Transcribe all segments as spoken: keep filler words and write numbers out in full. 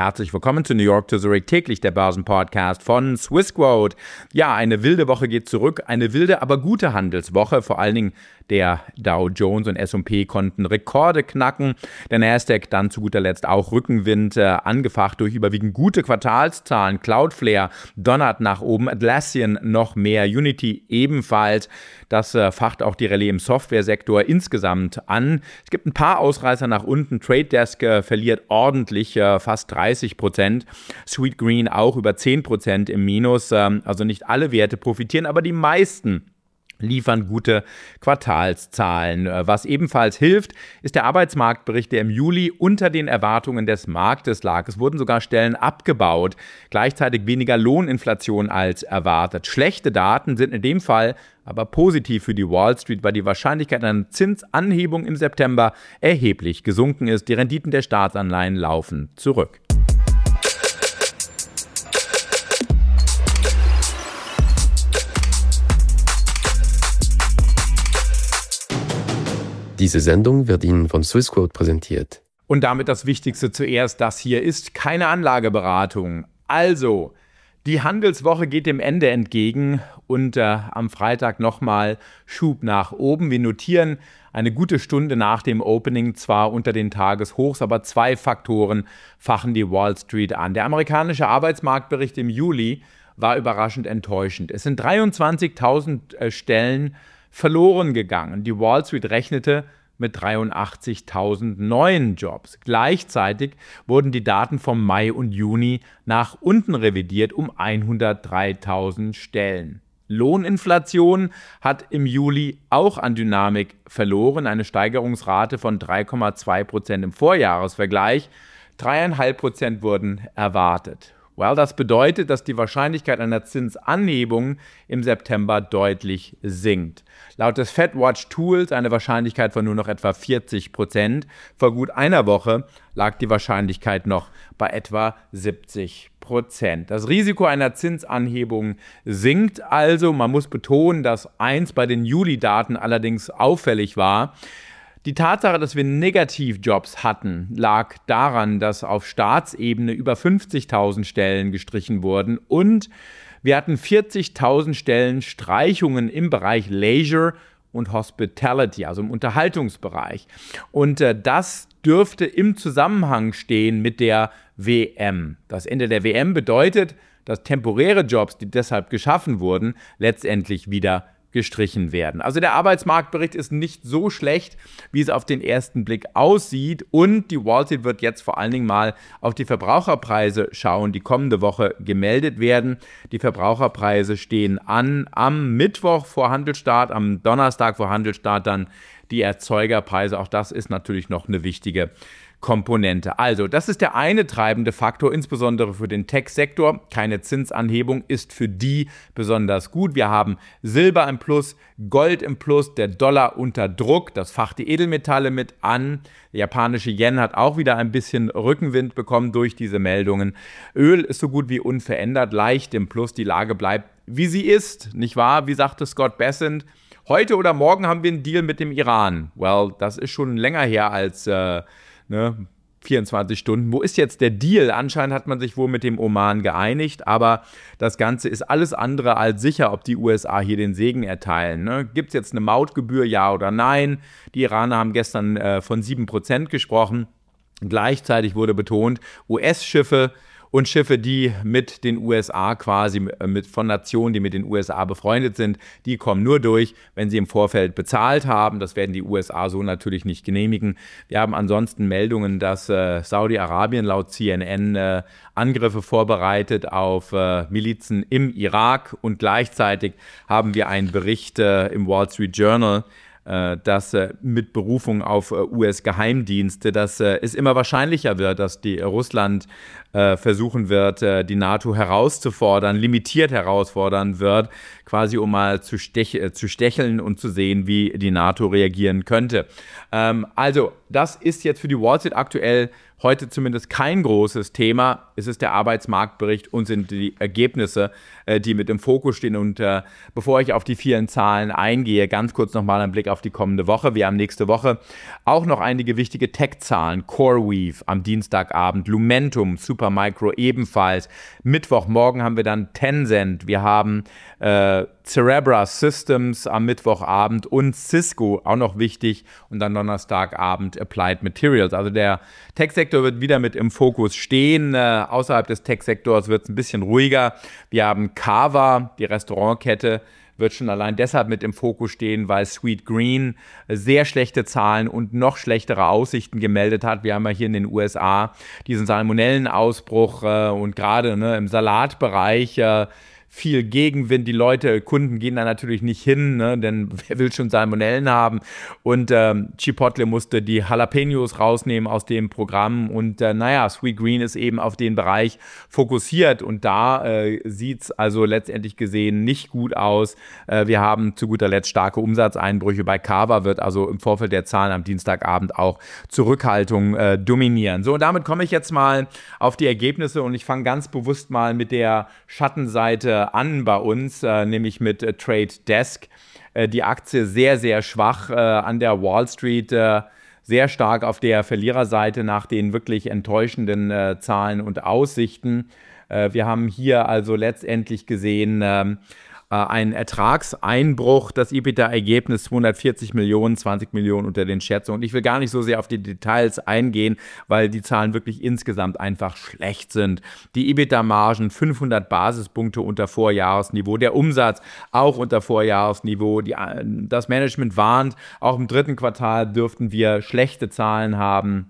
Herzlich willkommen zu New York to Zurich, täglich der Börsenpodcast von Swissquote. Ja, eine wilde Woche geht zurück, eine wilde, aber gute Handelswoche. Vor allen Dingen der Dow Jones und S und P konnten Rekorde knacken. Der Nasdaq dann zu guter Letzt auch Rückenwind, äh, angefacht durch überwiegend gute Quartalszahlen. Cloudflare donnert nach oben, Atlassian noch mehr, Unity ebenfalls. Das äh, facht auch die Rallye im Softwaresektor insgesamt an. Es gibt ein paar Ausreißer nach unten. Trade Desk äh, verliert ordentlich, äh, fast dreißig Prozent. Sweetgreen auch über zehn Prozent im Minus. Ähm, also nicht alle Werte profitieren, aber die meisten liefern gute Quartalszahlen. Was ebenfalls hilft, ist der Arbeitsmarktbericht, der im Juli unter den Erwartungen des Marktes lag. Es wurden sogar Stellen abgebaut, gleichzeitig weniger Lohninflation als erwartet. Schlechte Daten sind in dem Fall aber positiv für die Wall Street, weil die Wahrscheinlichkeit einer Zinsanhebung im September erheblich gesunken ist. Die Renditen der Staatsanleihen laufen zurück. Diese Sendung wird Ihnen von Swissquote präsentiert. Und damit das Wichtigste zuerst, das hier ist keine Anlageberatung. Also, die Handelswoche geht dem Ende entgegen und äh, am Freitag nochmal Schub nach oben. Wir notieren eine gute Stunde nach dem Opening, zwar unter den Tageshochs, aber zwei Faktoren fachen die Wall Street an. Der amerikanische Arbeitsmarktbericht im Juli war überraschend enttäuschend. Es sind dreiundzwanzigtausend äh, Stellen verloren gegangen. Die Wall Street rechnete mit dreiundachtzigtausend neuen Jobs. Gleichzeitig wurden die Daten vom Mai und Juni nach unten revidiert um hundertdreitausend Stellen. Lohninflation hat im Juli auch an Dynamik verloren. Eine Steigerungsrate von drei Komma zwei Prozent im Vorjahresvergleich. drei Komma fünf Prozent wurden erwartet. Well, das bedeutet, dass die Wahrscheinlichkeit einer Zinsanhebung im September deutlich sinkt. Laut des FedWatch Tools eine Wahrscheinlichkeit von nur noch etwa vierzig Prozent. Vor gut einer Woche lag die Wahrscheinlichkeit noch bei etwa siebzig Prozent. Das Risiko einer Zinsanhebung sinkt also. Man muss betonen, dass eins bei den Juli-Daten allerdings auffällig war. Die Tatsache, dass wir Negativjobs hatten, lag daran, dass auf Staatsebene über fünfzigtausend Stellen gestrichen wurden und wir hatten vierzigtausend Stellen Streichungen im Bereich Leisure und Hospitality, also im Unterhaltungsbereich. Und äh, das dürfte im Zusammenhang stehen mit der W M. Das Ende der W M bedeutet, dass temporäre Jobs, die deshalb geschaffen wurden, letztendlich wieder gestrichen werden. Also der Arbeitsmarktbericht ist nicht so schlecht, wie es auf den ersten Blick aussieht und die Wall Street wird jetzt vor allen Dingen mal auf die Verbraucherpreise schauen, die kommende Woche gemeldet werden. Die Verbraucherpreise stehen an am Mittwoch vor Handelsstart, am Donnerstag vor Handelsstart dann die Erzeugerpreise. Auch das ist natürlich noch eine wichtige Komponente. Also, das ist der eine treibende Faktor, insbesondere für den Tech-Sektor. Keine Zinsanhebung ist für die besonders gut. Wir haben Silber im Plus, Gold im Plus, der Dollar unter Druck. Das facht die Edelmetalle mit an. Der japanische Yen hat auch wieder ein bisschen Rückenwind bekommen durch diese Meldungen. Öl ist so gut wie unverändert, leicht im Plus. Die Lage bleibt, wie sie ist, nicht wahr? Wie sagte Scott Bessent? Heute oder morgen haben wir einen Deal mit dem Iran. Well, das ist schon länger her als äh, Ne, vierundzwanzig Stunden. Wo ist jetzt der Deal? Anscheinend hat man sich wohl mit dem Oman geeinigt, aber das Ganze ist alles andere als sicher, ob die U S A hier den Segen erteilen. Ne? Gibt es jetzt eine Mautgebühr, ja oder nein? Die Iraner haben gestern äh, von sieben Prozent gesprochen. Gleichzeitig wurde betont, U S-Schiffe und Schiffe, die mit den U S A quasi, mit, von Nationen, die mit den U S A befreundet sind, die kommen nur durch, wenn sie im Vorfeld bezahlt haben. Das werden die U S A so natürlich nicht genehmigen. Wir haben ansonsten Meldungen, dass äh, Saudi-Arabien laut C N N äh, Angriffe vorbereitet auf äh, Milizen im Irak und gleichzeitig haben wir einen Bericht äh, im Wall Street Journal, dass mit Berufung auf U S-Geheimdienste, dass es immer wahrscheinlicher wird, dass die Russland versuchen wird, die NATO herauszufordern, limitiert herausfordern wird, quasi um mal zu, stech- zu stecheln und zu sehen, wie die NATO reagieren könnte. Also das ist jetzt für die Wall Street aktuell heute zumindest kein großes Thema. Es ist der Arbeitsmarktbericht und sind die Ergebnisse, äh, die mit im Fokus stehen. Und äh, bevor ich auf die vielen Zahlen eingehe, ganz kurz nochmal ein Blick auf die kommende Woche. Wir haben nächste Woche auch noch einige wichtige Tech-Zahlen. CoreWeave am Dienstagabend, Lumentum, Supermicro ebenfalls. Mittwochmorgen haben wir dann Tencent. Wir haben äh, Cerebra Systems am Mittwochabend und Cisco, auch noch wichtig. Und dann Donnerstagabend Applied Materials. Also der Tech-Sektor wird wieder mit im Fokus stehen. Äh, außerhalb des Tech-Sektors wird es ein bisschen ruhiger. Wir haben Cava, die Restaurantkette, wird schon allein deshalb mit im Fokus stehen, weil Sweetgreen sehr schlechte Zahlen und noch schlechtere Aussichten gemeldet hat. Wir haben ja hier in den U S A diesen Salmonellenausbruch äh, und gerade ne, im Salatbereich äh, viel Gegenwind. Die Leute, Kunden gehen da natürlich nicht hin, ne, denn wer will schon Salmonellen haben? Und ähm, Chipotle musste die Jalapenos rausnehmen aus dem Programm. Und äh, naja, Sweetgreen ist eben auf den Bereich fokussiert. Und da äh, sieht es also letztendlich gesehen nicht gut aus. Äh, wir haben zu guter Letzt starke Umsatzeinbrüche. Bei Cava wird also im Vorfeld der Zahlen am Dienstagabend auch Zurückhaltung äh, dominieren. So, und damit komme ich jetzt mal auf die Ergebnisse. Und ich fange ganz bewusst mal mit der Schattenseite an bei uns, äh, nämlich mit äh, Trade Desk. Äh, die Aktie sehr, sehr schwach äh, an der Wall Street, äh, sehr stark auf der Verliererseite nach den wirklich enttäuschenden äh, Zahlen und Aussichten. Äh, wir haben hier also letztendlich gesehen, äh, ein Ertragseinbruch, das EBITDA-Ergebnis zweihundertvierzig Millionen, zwanzig Millionen unter den Schätzungen. Und ich will gar nicht so sehr auf die Details eingehen, weil die Zahlen wirklich insgesamt einfach schlecht sind. Die EBITDA-Margen fünfhundert Basispunkte unter Vorjahresniveau, der Umsatz auch unter Vorjahresniveau. Die, das Management warnt, auch im dritten Quartal dürften wir schlechte Zahlen haben.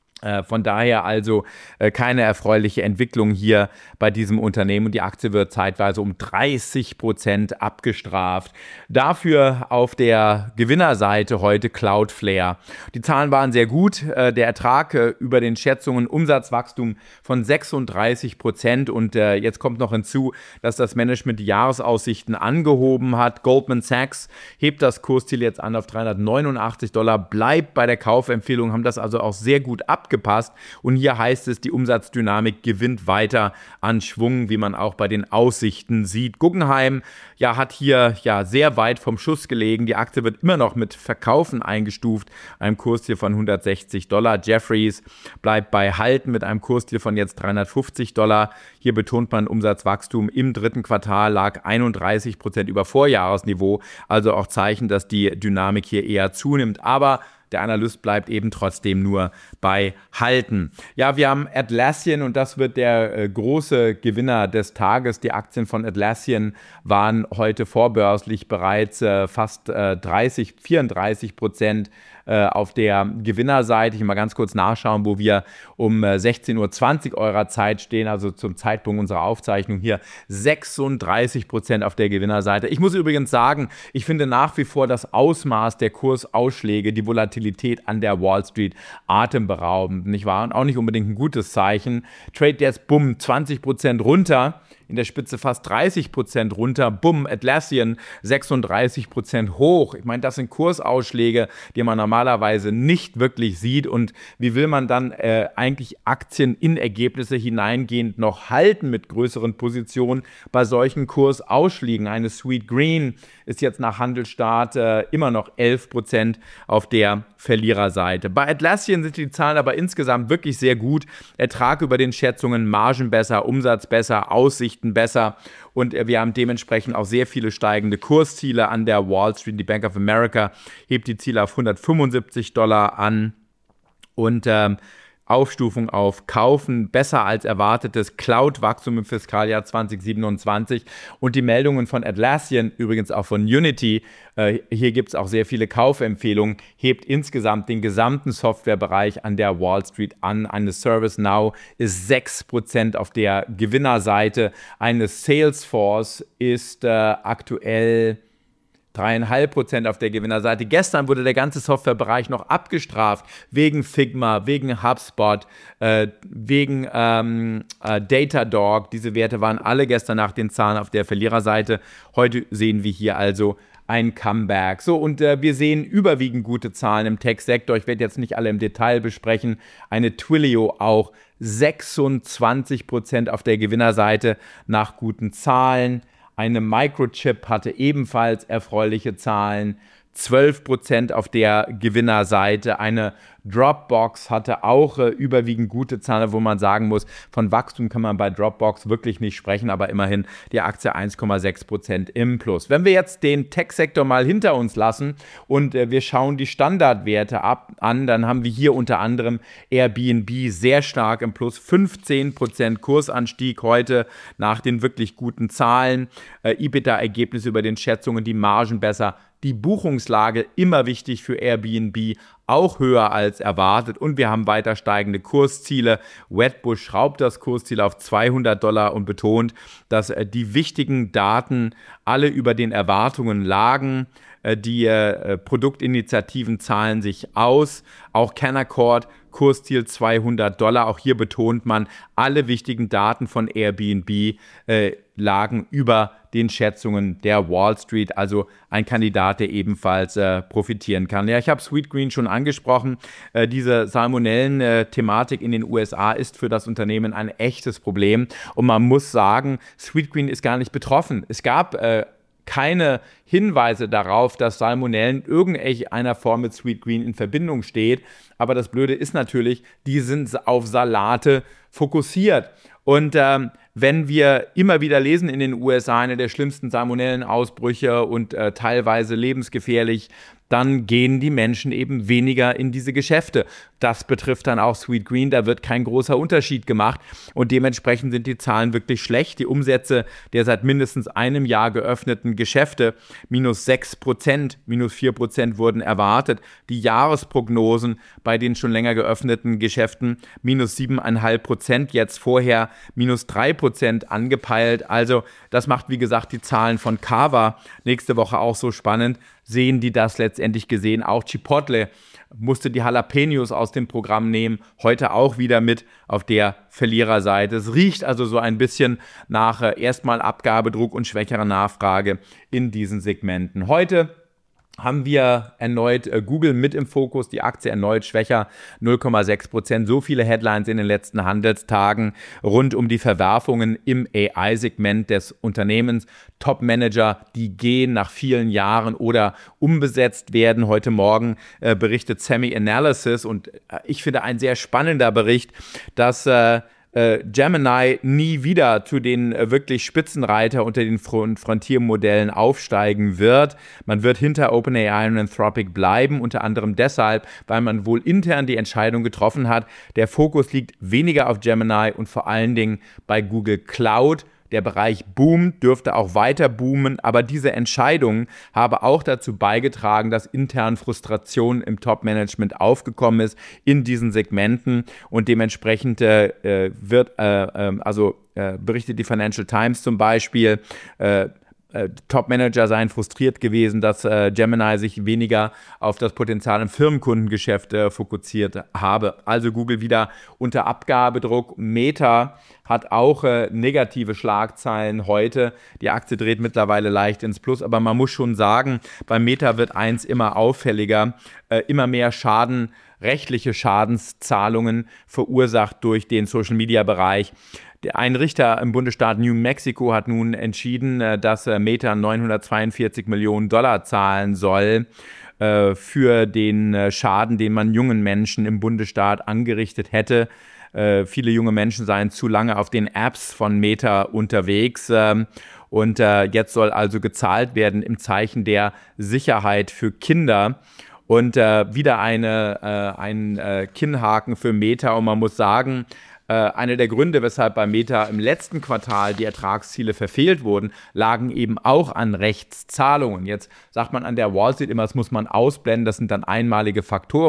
Von daher also äh, keine erfreuliche Entwicklung hier bei diesem Unternehmen und die Aktie wird zeitweise um dreißig Prozent abgestraft. Dafür auf der Gewinnerseite heute Cloudflare. Die Zahlen waren sehr gut, äh, der Ertrag äh, über den Schätzungen, Umsatzwachstum von sechsunddreißig Prozent und äh, jetzt kommt noch hinzu, dass das Management die Jahresaussichten angehoben hat. Goldman Sachs hebt das Kursziel jetzt an auf dreihundertneunundachtzig Dollar, bleibt bei der Kaufempfehlung, haben das also auch sehr gut abgepasst. Gepasst. Und hier heißt es, die Umsatzdynamik gewinnt weiter an Schwung, wie man auch bei den Aussichten sieht. Guggenheim ja, hat hier ja sehr weit vom Schuss gelegen. Die Aktie wird immer noch mit Verkaufen eingestuft, einem Kursziel von hundertsechzig Dollar. Jefferies bleibt bei Halten mit einem Kursziel von jetzt dreihundertfünfzig Dollar. Hier betont man, Umsatzwachstum im dritten Quartal lag einunddreißig Prozent über Vorjahresniveau. Also auch Zeichen, dass die Dynamik hier eher zunimmt. Aber der Analyst bleibt eben trotzdem nur bei Halten. Ja, wir haben Atlassian und das wird der äh, große Gewinner des Tages. Die Aktien von Atlassian waren heute vorbörslich bereits äh, fast äh, dreißig, vierunddreißig Prozent äh, auf der Gewinnerseite. Ich will mal ganz kurz nachschauen, wo wir um äh, sechzehn Uhr zwanzig eurer Zeit stehen, also zum Zeitpunkt unserer Aufzeichnung hier sechsunddreißig Prozent auf der Gewinnerseite. Ich muss übrigens sagen, ich finde nach wie vor das Ausmaß der Kursausschläge, die Volatilität an der Wall Street atemberaubend, nicht wahr? Und auch nicht unbedingt ein gutes Zeichen. Trade Desk, bumm, zwanzig Prozent runter. In der Spitze fast dreißig Prozent runter, bumm, Atlassian sechsunddreißig Prozent hoch. Ich meine, das sind Kursausschläge, die man normalerweise nicht wirklich sieht. Und wie will man dann äh, eigentlich Aktien in Ergebnisse hineingehend noch halten mit größeren Positionen bei solchen Kursausschlägen? Eine Sweetgreen ist jetzt nach Handelsstart äh, immer noch elf Prozent auf der Verliererseite. Bei Atlassian sind die Zahlen aber insgesamt wirklich sehr gut. Ertrag über den Schätzungen, Margen besser, Umsatz besser, Aussichten besser und wir haben dementsprechend auch sehr viele steigende Kursziele an der Wall Street. Die Bank of America hebt die Ziele auf hundertfünfundsiebzig Dollar an und ähm, Aufstufung auf Kaufen, besser als erwartetes Cloud-Wachstum im Fiskaljahr zwanzig siebenundzwanzig und die Meldungen von Atlassian, übrigens auch von Unity, äh, hier gibt es auch sehr viele Kaufempfehlungen, hebt insgesamt den gesamten Softwarebereich an der Wall Street an. Eine ServiceNow ist sechs Prozent auf der Gewinnerseite, eine Salesforce ist äh, aktuell drei Komma fünf Prozent auf der Gewinnerseite. Gestern wurde der ganze Softwarebereich noch abgestraft wegen Figma, wegen HubSpot, äh, wegen ähm, äh, Datadog. Diese Werte waren alle gestern nach den Zahlen auf der Verliererseite. Heute sehen wir hier also ein Comeback. So, und äh, wir sehen überwiegend gute Zahlen im Tech-Sektor. Ich werde jetzt nicht alle im Detail besprechen. Eine Twilio auch sechsundzwanzig Prozent auf der Gewinnerseite nach guten Zahlen. Eine Microchip hatte ebenfalls erfreuliche Zahlen. zwölf Prozent auf der Gewinnerseite. Eine Dropbox hatte auch äh, überwiegend gute Zahlen, wo man sagen muss, von Wachstum kann man bei Dropbox wirklich nicht sprechen, aber immerhin die Aktie eins Komma sechs Prozent im Plus. Wenn wir jetzt den Tech-Sektor mal hinter uns lassen und äh, wir schauen die Standardwerte ab, an, dann haben wir hier unter anderem Airbnb sehr stark im Plus, fünfzehn Prozent Kursanstieg heute nach den wirklich guten Zahlen, äh, EBITDA-Ergebnisse über den Schätzungen, die Margen besser. Die Buchungslage immer wichtig für Airbnb, auch höher als erwartet und wir haben weiter steigende Kursziele. Wedbush schraubt das Kursziel auf zweihundert Dollar und betont, dass äh, die wichtigen Daten alle über den Erwartungen lagen. Äh, die äh, Produktinitiativen zahlen sich aus. Auch Canaccord, Kursziel zweihundert Dollar. Auch hier betont man, alle wichtigen Daten von Airbnb äh, lagen über den Schätzungen der Wall Street, also ein Kandidat, der ebenfalls äh, profitieren kann. Ja, ich habe Sweetgreen schon angesprochen. Äh, diese Salmonellen-Thematik in den U S A ist für das Unternehmen ein echtes Problem und man muss sagen, Sweetgreen ist gar nicht betroffen. Es gab äh, keine Hinweise darauf, dass Salmonellen irgendeiner Form mit Sweetgreen in Verbindung steht. Aber das Blöde ist natürlich, die sind auf Salate fokussiert. Und ähm, wenn wir immer wieder lesen in den U S A, eine der schlimmsten Salmonellenausbrüche und äh, teilweise lebensgefährlich, dann gehen die Menschen eben weniger in diese Geschäfte. Das betrifft dann auch Sweetgreen, da wird kein großer Unterschied gemacht und dementsprechend sind die Zahlen wirklich schlecht. Die Umsätze der seit mindestens einem Jahr geöffneten Geschäfte minus sechs Prozent, minus vier Prozent wurden erwartet. Die Jahresprognosen bei den schon länger geöffneten Geschäften minus sieben Komma fünf Prozent, jetzt vorher minus drei Prozent angepeilt. Also das macht, wie gesagt, die Zahlen von Cava nächste Woche auch so spannend. Sehen die das letztendlich gesehen? Auch Chipotle musste die Jalapenos aus dem Programm nehmen, heute auch wieder mit auf der Verliererseite. Es riecht also so ein bisschen nach äh, erstmal Abgabedruck und schwächerer Nachfrage in diesen Segmenten. Heute haben wir erneut äh, Google mit im Fokus, die Aktie erneut schwächer, null Komma sechs Prozent. So viele Headlines in den letzten Handelstagen rund um die Verwerfungen im A I-Segment des Unternehmens. Top-Manager, die gehen nach vielen Jahren oder umbesetzt werden. Heute Morgen äh, berichtet Semi Analysis und äh, ich finde ein sehr spannender Bericht, dass äh, Äh, Gemini nie wieder zu den äh, wirklich Spitzenreiter unter den Front- Frontiermodellen aufsteigen wird. Man wird hinter OpenAI und Anthropic bleiben, unter anderem deshalb, weil man wohl intern die Entscheidung getroffen hat. Der Fokus liegt weniger auf Gemini und vor allen Dingen bei Google Cloud. Der Bereich boomt, dürfte auch weiter boomen, aber diese Entscheidung habe auch dazu beigetragen, dass intern Frustration im Top-Management aufgekommen ist in diesen Segmenten und dementsprechend äh, wird, äh, äh, also äh, berichtet die Financial Times zum Beispiel, äh, Äh, Top-Manager seien frustriert gewesen, dass äh, Gemini sich weniger auf das Potenzial im Firmenkundengeschäft äh, fokussiert habe. Also Google wieder unter Abgabedruck. Meta hat auch äh, negative Schlagzeilen heute. Die Aktie dreht mittlerweile leicht ins Plus, aber man muss schon sagen, bei Meta wird eins immer auffälliger, äh, immer mehr Schaden, rechtliche Schadenszahlungen verursacht durch den Social-Media-Bereich. Ein Richter im Bundesstaat New Mexico hat nun entschieden, dass Meta neunhundertzweiundvierzig Millionen Dollar zahlen soll äh, für den Schaden, den man jungen Menschen im Bundesstaat angerichtet hätte. Äh, viele junge Menschen seien zu lange auf den Apps von Meta unterwegs. Äh, und äh, jetzt soll also gezahlt werden im Zeichen der Sicherheit für Kinder. Und äh, wieder eine, äh, ein äh, Kinnhaken für Meta. Und man muss sagen, einer der Gründe, weshalb bei Meta im letzten Quartal die Ertragsziele verfehlt wurden, lagen eben auch an Rechtszahlungen. Jetzt sagt man an der Wall Street immer, das muss man ausblenden, das sind dann einmalige Faktoren.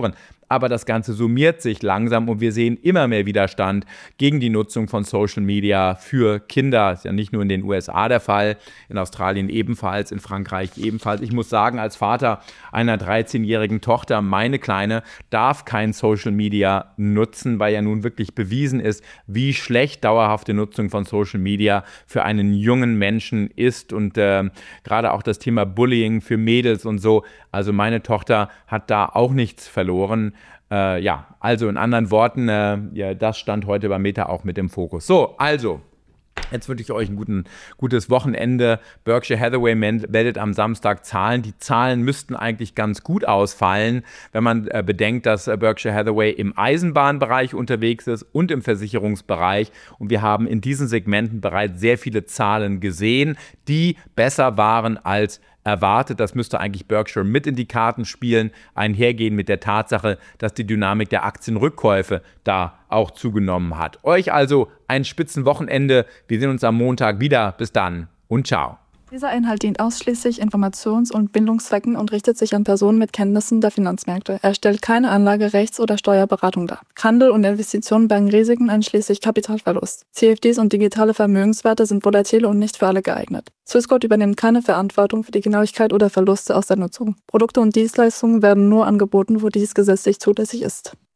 aber das Ganze summiert sich langsam und wir sehen immer mehr Widerstand gegen die Nutzung von Social Media für Kinder. Das ist ja nicht nur in den U S A der Fall, in Australien ebenfalls, in Frankreich ebenfalls. Ich muss sagen, als Vater einer dreizehnjährigen Tochter, meine Kleine darf kein Social Media nutzen, weil ja nun wirklich bewiesen ist, wie schlecht dauerhafte Nutzung von Social Media für einen jungen Menschen ist und äh, gerade auch das Thema Bullying für Mädels und so. Also meine Tochter hat da auch nichts verloren. Äh, ja, also in anderen Worten, äh, ja, das stand heute bei Meta auch mit im Fokus. So, also. Jetzt wünsche ich euch ein guten, gutes Wochenende. Berkshire Hathaway meldet am Samstag Zahlen. Die Zahlen müssten eigentlich ganz gut ausfallen, wenn man äh, bedenkt, dass äh, Berkshire Hathaway im Eisenbahnbereich unterwegs ist und im Versicherungsbereich. Und wir haben in diesen Segmenten bereits sehr viele Zahlen gesehen, die besser waren als erwartet. Das müsste eigentlich Berkshire mit in die Karten spielen, einhergehen mit der Tatsache, dass die Dynamik der Aktienrückkäufe da auch zugenommen hat. Euch also ein Spitzenwochenende. Wir sehen uns am Montag wieder. Bis dann und ciao. Dieser Inhalt dient ausschließlich Informations- und Bildungszwecken und richtet sich an Personen mit Kenntnissen der Finanzmärkte. Er stellt keine Anlage-, Rechts- oder Steuerberatung dar. Handel und Investitionen bergen Risiken einschließlich Kapitalverlust. C F Ds und digitale Vermögenswerte sind volatile und nicht für alle geeignet. Swissquote übernimmt keine Verantwortung für die Genauigkeit oder Verluste aus der Nutzung. Produkte und Dienstleistungen werden nur angeboten, wo dies gesetzlich zulässig ist.